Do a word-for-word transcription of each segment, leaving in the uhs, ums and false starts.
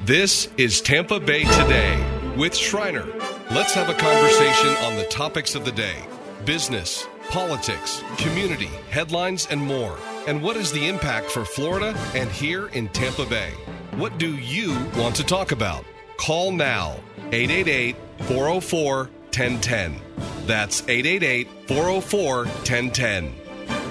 This is Tampa Bay Today with Shriner. Let's have a conversation on the topics of the day: business, politics, community, headlines, and more. And what is the impact for Florida and here in Tampa Bay? What do you want to talk about? Call now, eight eight eight, four oh four, one oh one oh. That's eight eight eight, four oh four, one oh one oh.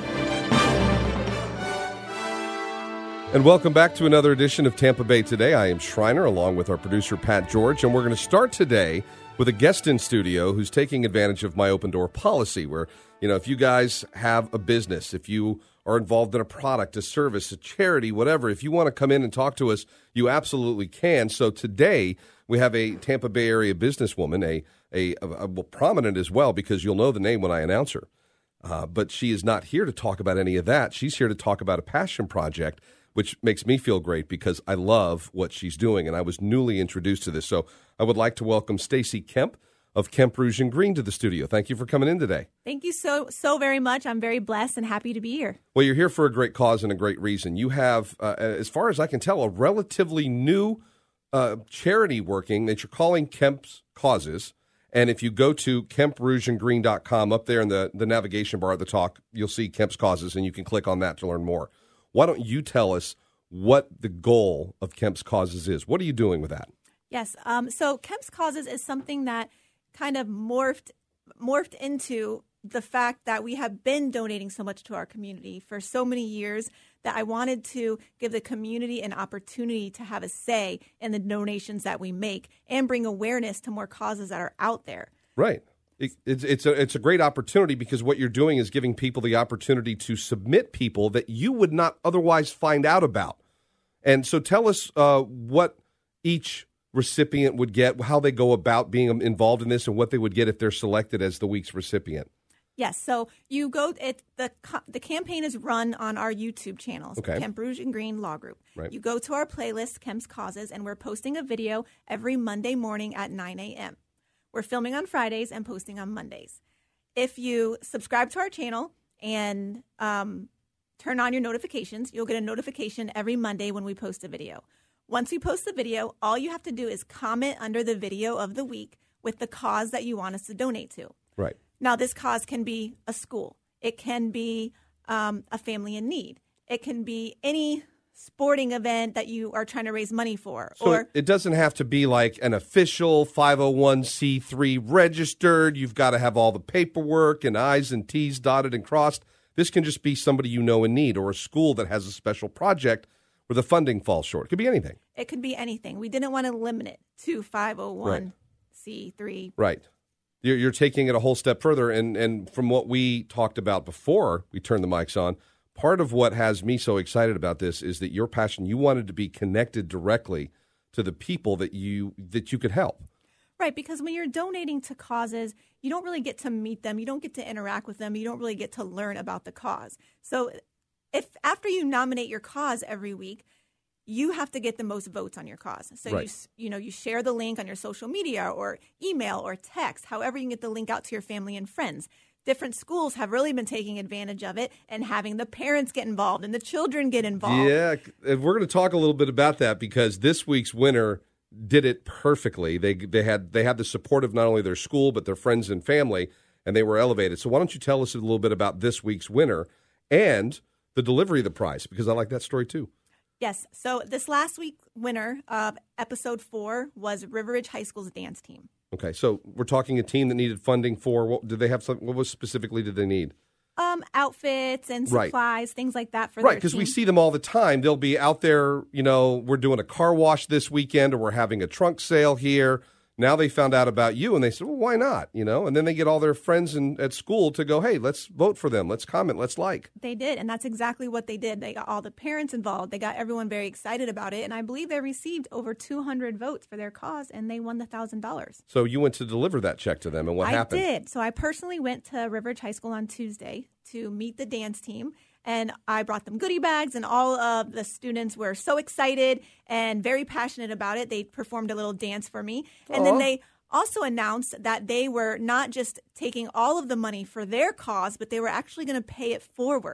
And welcome back to another edition of Tampa Bay Today. I am Shriner, along with our producer, Pat George, and we're going to start today with a guest in studio who's taking advantage of my open door policy, where, you know, if you guys have a business, if you are involved in a product, a service, a charity, whatever, if you want to come in and talk to us, you absolutely can. So today we have a Tampa Bay area businesswoman, a, a, a, a well, prominent as well, because you'll know the name when I announce her. Uh, but she is not here to talk about any of that. She's here to talk about a passion project, which makes me feel great because I love what she's doing, and I was newly introduced to this. So I would like to welcome Stacy Kemp of Kemp Rouge and Green to the studio. Thank you for coming in today. Thank you so, so very much. I'm very blessed and happy to be here. Well, you're here for a great cause and a great reason. You have, uh, as far as I can tell, a relatively new uh, charity working that you're calling Kemp's Causes. And if you go to kemp rouge and green dot com, up there in the, the navigation bar at the top, you'll see Kemp's Causes, and you can click on that to learn more. Why don't you tell us what the goal of Kemp's Causes is? What are you doing with that? Yes. Um, so Kemp's Causes is something that kind of morphed morphed into the fact that we have been donating so much to our community for so many years that I wanted to give the community an opportunity to have a say in the donations that we make and bring awareness to more causes that are out there. Right. It, it's it's a it's a great opportunity because what you're doing is giving people the opportunity to submit people that you would not otherwise find out about. And so tell us uh, what each recipient would get, how they go about being involved in this, and what they would get if they're selected as the week's recipient. Yes, so you go. It the the campaign is run on our YouTube channels, okay. Kemp Rouge and Green Law Group. Right. You go to our playlist, Kemp's Causes, and we're posting a video every Monday morning at nine a.m. We're filming on Fridays and posting on Mondays. If you subscribe to our channel and um, turn on your notifications, you'll get a notification every Monday when we post a video. Once we post the video, all you have to do is comment under the video of the week with the cause that you want us to donate to. Right. Now, this cause can be a school. It can be um, a family in need. It can be any sporting event that you are trying to raise money for. So or it doesn't have to be like an official five oh one c three registered. You've got to have all the paperwork and I's and T's dotted and crossed. This can just be somebody you know in need, or a school that has a special project where the funding falls short. It could be anything. It could be anything. We didn't want to limit it to five oh one c three. Right. You're, you're taking it a whole step further. And, and from what we talked about before we turned the mics on, part of what has me so excited about this is that your passion, you wanted to be connected directly to the people that you that you could help. Right, because when you're donating to causes, you don't really get to meet them. You don't get to interact with them. You don't really get to learn about the cause. So if after you nominate your cause every week, you have to get the most votes on your cause. So right. you you know you share the link on your social media or email or text, however you can get the link out to your family and friends. Different schools have really been taking advantage of it and having the parents get involved and the children get involved. Yeah, and we're going to talk a little bit about that because this week's winner did it perfectly. They they had they had the support of not only their school but their friends and family, and they were elevated. So why don't you tell us a little bit about this week's winner and the delivery of the prize, because I like that story too. Yes. So this last week's winner of episode four was River Ridge High School's dance team. Okay, so we're talking a team that needed funding for, what did they have, some, what was specifically did they need? Um, outfits and supplies, right. things like that for right, their because team. we see them all the time. They'll be out there, you know, we're doing a car wash this weekend or we're having a trunk sale here. Now they found out about you and they said, well, why not? You know, and then they get all their friends in, at school to go, hey, let's vote for them. Let's comment. Let's like. They did. And that's exactly what they did. They got all the parents involved. They got everyone very excited about it. And I believe they received over two hundred votes for their cause and they won the one thousand dollars. So you went to deliver that check to them. And what I happened? I did. So I personally went to River Ridge High School on Tuesday to meet the dance team. And I brought them goodie bags, and all of the students were so excited and very passionate about it. They performed a little dance for me. And Aww. then they also announced that they were not just taking all of the money for their cause, but they were actually going to pay it forward.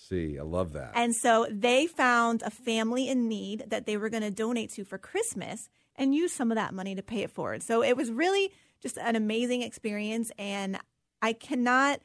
See, I love that. And so they found a family in need that they were going to donate to for Christmas and use some of that money to pay it forward. So it was really just an amazing experience. And I cannot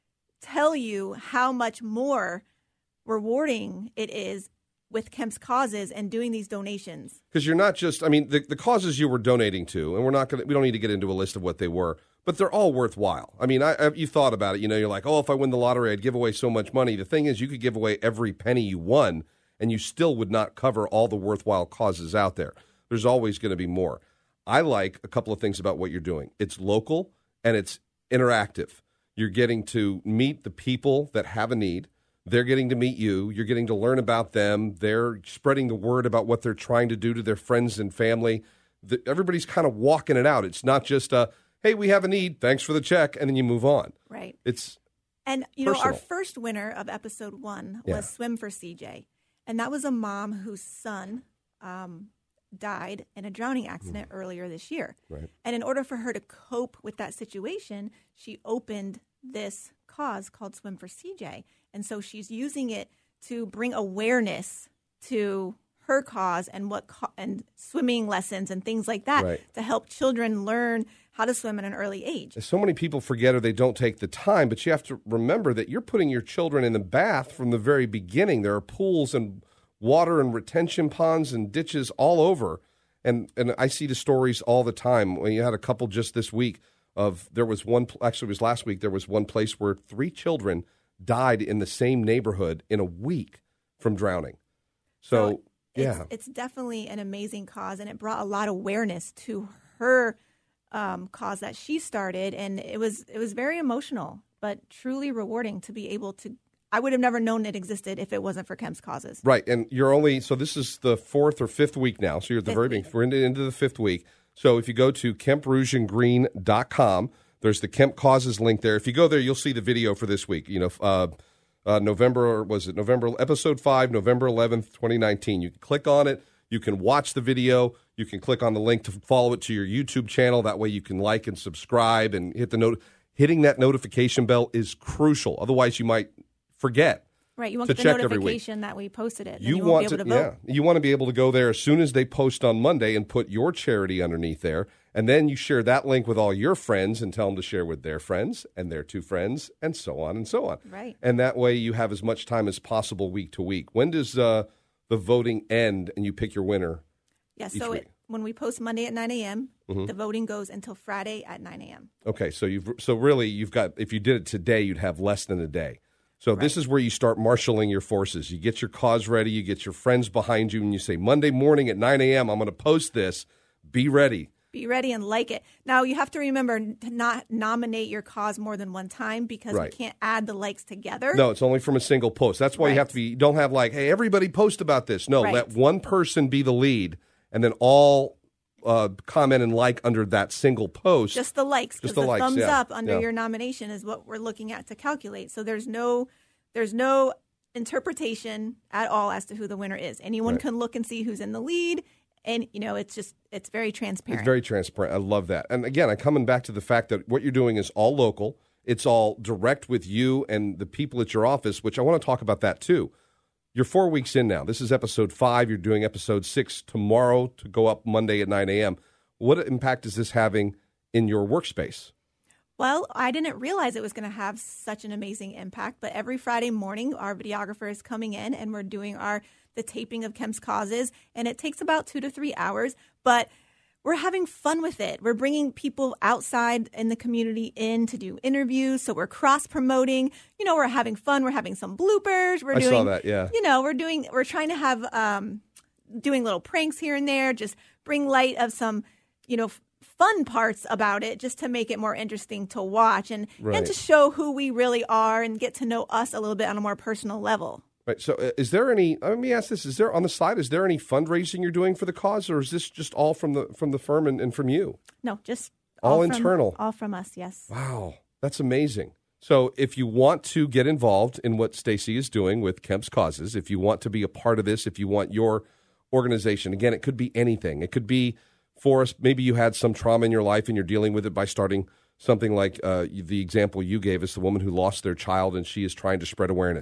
tell you how much more rewarding it is with Kemp's Causes and doing these donations. Because you're not just, I mean, the, the causes you were donating to, and we're not going to, we don't need to get into a list of what they were, but they're all worthwhile. I mean, I, I, you thought about it, you know, you're like, oh, if I win the lottery, I'd give away so much money. The thing is, you could give away every penny you won, and you still would not cover all the worthwhile causes out there. There's always going to be more. I like a couple of things about what you're doing. It's local, and it's interactive. You're getting to meet the people that have a need. They're getting to meet you. You're getting to learn about them. They're spreading the word about what they're trying to do to their friends and family. The, everybody's kind of walking it out. It's not just a, hey, we have a need. Thanks for the check. And then you move on. Right. It's And, you personal. know, our first winner of episode one was Yeah. Swim for C J. And that was a mom whose son um, died in a drowning accident mm. earlier this year. Right. And in order for her to cope with that situation, she opened this cause called Swim for C J. And so she's using it to bring awareness to her cause and what co- and swimming lessons and things like that right. to help children learn how to swim at an early age. So many people forget or they don't take the time, but you have to remember that you're putting your children in the bath from the very beginning. There are pools and water and retention ponds and ditches all over. And and I see the stories all the time. When you had a couple just this week of there was one, actually it was last week, there was one place where three children died in the same neighborhood in a week from drowning. So, so it's, yeah. It's definitely an amazing cause, and it brought a lot of awareness to her um, cause that she started, and it was it was very emotional, but truly rewarding to be able to. I would have never known it existed if it wasn't for Kemp's Causes. Right, and you're only, so this is the fourth or fifth week now, so you're at the Fifth very beginning. We're into, into the fifth week. So if you go to kemp rouge and green dot com, there's the Kemp Causes link there. If you go there, you'll see the video for this week. You know, uh, uh, November, was it November, episode five, November eleventh, twenty nineteen. You can click on it. You can watch the video. You can click on the link to follow it to your YouTube channel. That way you can like and subscribe and hit the note. Hitting that notification bell is crucial. Otherwise, you might forget. Right, you won't to get the check every week. notification that we posted it. You, you want won't be able to, to vote. yeah, you want to be able to go there as soon as they post on Monday and put your charity underneath there, and then you share that link with all your friends and tell them to share with their friends and their two friends, and so on and so on. Right. And that way you have as much time as possible week to week. When does uh, the voting end and you pick your winner? Yeah, each so week? it, when we post Monday at nine a.m., Mhm. the voting goes until Friday at nine a.m. Okay, so you've so really you've got, if you did it today, you'd have less than a day. So Right. this is where you start marshaling your forces. You get your cause ready, you get your friends behind you, and you say, Monday morning at nine a.m., I'm going to post this. Be ready. Be ready and like it. Now, you have to remember to not nominate your cause more than one time because Right. we can't add the likes together. No, it's only from a single post. That's why Right. you have to be, you don't have like, hey, everybody post about this. No, Right. let one person be the lead, and then all uh, comment and like under that single post. Just the likes, Just because the the, likes, thumbs yeah. up under Yeah. your nomination is what we're looking at to calculate. So there's no there's no interpretation at all as to who the winner is. Anyone Right. can look and see who's in the lead, and you know it's just it's very transparent. It's very transparent. I love that. And again, I'm coming back to the fact that what you're doing is all local. It's all direct with you and the people at your office, which I want to talk about that too. You're four weeks in now. This is episode five. You're doing episode six tomorrow to go up Monday at nine a.m. What impact is this having in your workspace? Well, I didn't realize it was going to have such an amazing impact, but every Friday morning, our videographer is coming in and we're doing our the taping of Kemp's Causes, and it takes about two to three hours, but we're having fun with it. We're bringing people outside in the community in to do interviews, so we're cross-promoting. You know, we're having fun. We're having some bloopers. We're I doing, saw that, yeah. You know, we're doing, we're trying to have, um, doing little pranks here and there, just bring light of some, you know, fun parts about it just to make it more interesting to watch and, Right. and to show who we really are and get to know us a little bit on a more personal level. Right. So uh, is there any, let me ask this, is there on the side, is there any fundraising you're doing for the cause, or is this just all from the from the firm and, and from you? No, just All all from- internal. all from us, yes. Wow, that's amazing. So if you want to get involved in what Stacy is doing with Kemp's Causes, if you want to be a part of this, if you want your organization, again, it could be anything. It could be for us, maybe you had some trauma in your life and you're dealing with it by starting something like uh, the example you gave us, the woman who lost their child and she is trying to spread awareness.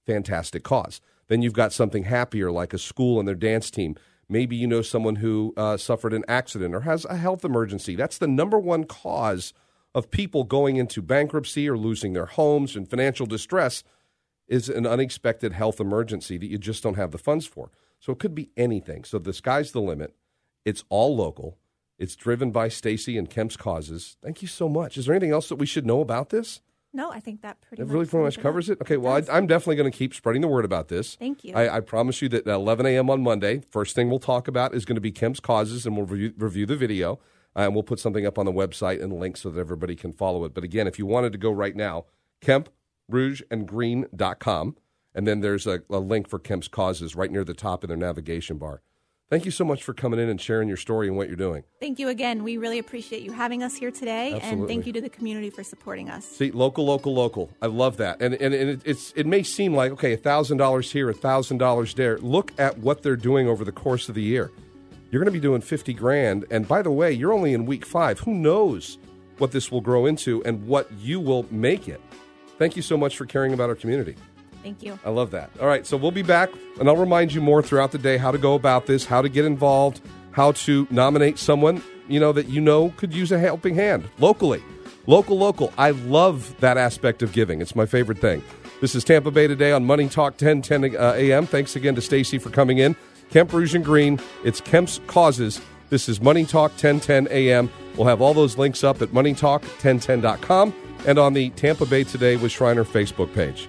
fantastic cause. Then you've got something happier like a school and their dance team. Maybe you know someone who uh, suffered an accident or has a health emergency. That's the number one cause of people going into bankruptcy or losing their homes and financial distress is an unexpected health emergency that you just don't have the funds for. So it could be anything. So the sky's the limit. It's all local. It's driven by Stacy and Kemp's Causes. Thank you so much. Is there anything else that we should know about this? No, I think that pretty it much really pretty much covers it. Okay, well, I, I'm definitely going to keep spreading the word about this. Thank you. I, I promise you that at eleven a.m. on Monday, first thing we'll talk about is going to be Kemp's Causes, and we'll review, review the video, uh, and we'll put something up on the website and links so that everybody can follow it. But again, if you wanted to go right now, kemp rouge and green dot com, and then there's a, a link for Kemp's Causes right near the top of their navigation bar. Thank you so much for coming in and sharing your story and what you're doing. Thank you again. We really appreciate you having us here today, Absolutely. And thank you to the community for supporting us. See, local, local, local. I love that. And and, and it, it's it may seem like, okay, one thousand dollars here, one thousand dollars there. Look at what they're doing over the course of the year. You're going to be doing fifty grand. And by the way, you're only in week five. Who knows what this will grow into and what you will make it. Thank you so much for caring about our community. Thank you. I love that. All right, so we'll be back, and I'll remind you more throughout the day how to go about this, how to get involved, how to nominate someone, you know, that you know could use a helping hand locally. Local, local. I love that aspect of giving. It's my favorite thing. This is Tampa Bay Today on Money Talk ten ten a.m. Thanks again to Stacy for coming in. Kemp Rouge and Green. It's Kemp's Causes. This is Money Talk ten ten a.m. We'll have all those links up at money talk ten ten dot com and on the Tampa Bay Today with Shriner Facebook page.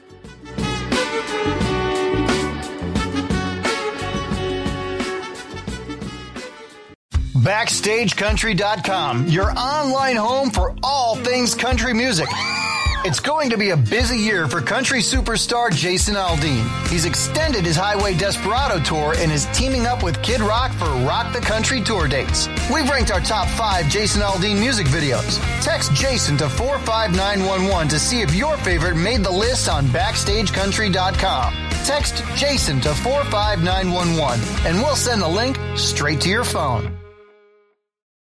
Backstage Country dot com, your online home for all things country music. It's going to be a busy year for country superstar Jason Aldean. He's extended his Highway Desperado tour and is teaming up with Kid Rock for Rock the Country tour dates. We've ranked our top five Jason Aldean music videos. Text Jason to four five nine one one to see if your favorite made the list on Backstage Country dot com. Text Jason to four five nine one one and we'll send the link straight to your phone.